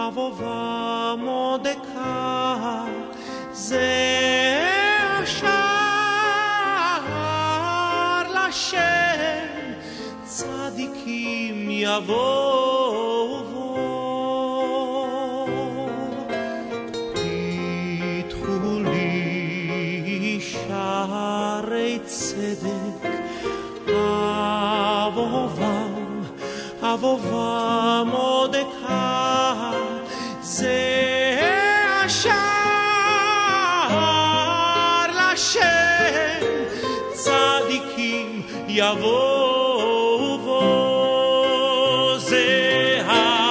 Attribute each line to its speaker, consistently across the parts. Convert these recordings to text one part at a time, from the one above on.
Speaker 1: אבובה מרדכי, זה השער לשם, צדיקים יבואו בו. פתחו לי שערי צדק, אבובה מרדכי, זה השער לשם, צדיקים יבואו בו. זה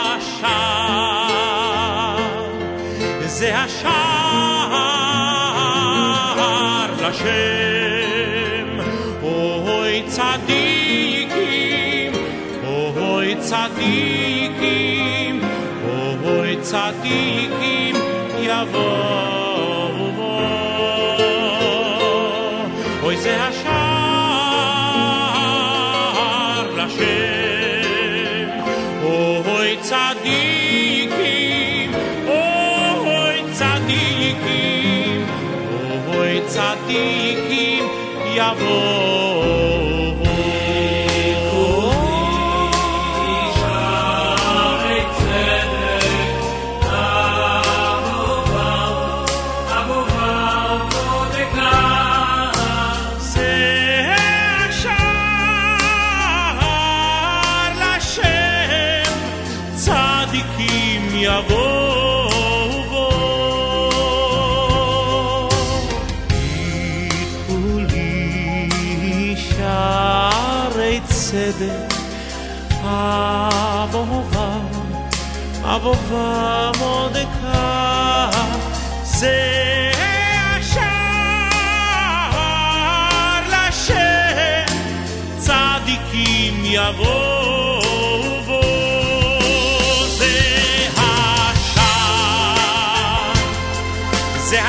Speaker 1: השער לשם, אוי צדיקים, אוי צדיקים, אוי צדיקים יבואו בו. אוי זה השער לשם, אוי צדיקים, אוי צדיקים, אוי צדיקים יבואו. יבואו בו. פתחו לי שערי צדק, אבובה מרדכי, זה השער לשם, צדיקים יבואו בו. זה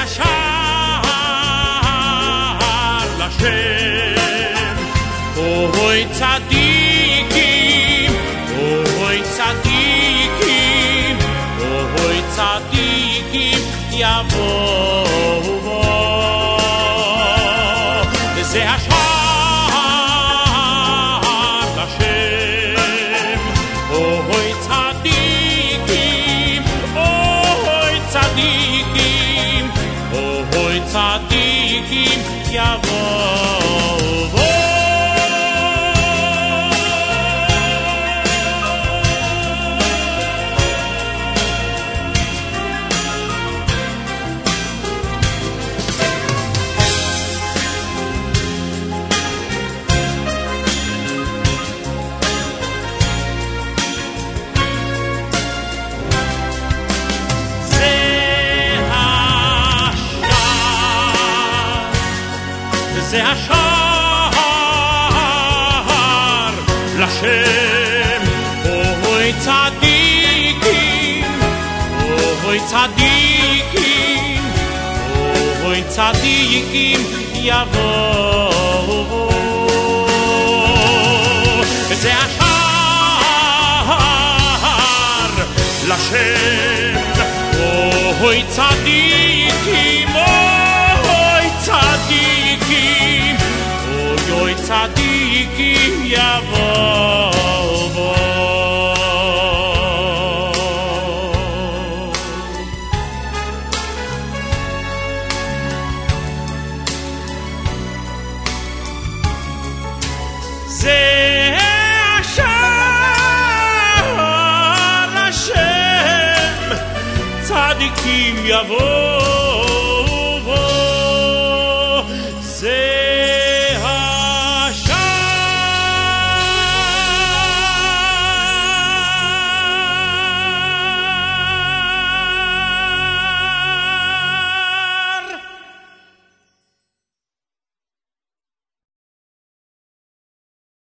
Speaker 1: השער לשם, אוי צדיקים, אוי צדיקים, אוי צדיקים יבואו בו. זה השער לשם, אוי צדיקים, אוי צדיקים, אוי צדיקים יבואו בו. זה השער לשם, אוי צדיקים, אוי צדיקים, אוי צדיקים יבואו בו. זה השער לשם, אוי צדיקים, אוי צדיקים, אוי צדיקים יבואו בו. זה השער לשם, צדיקים יבואו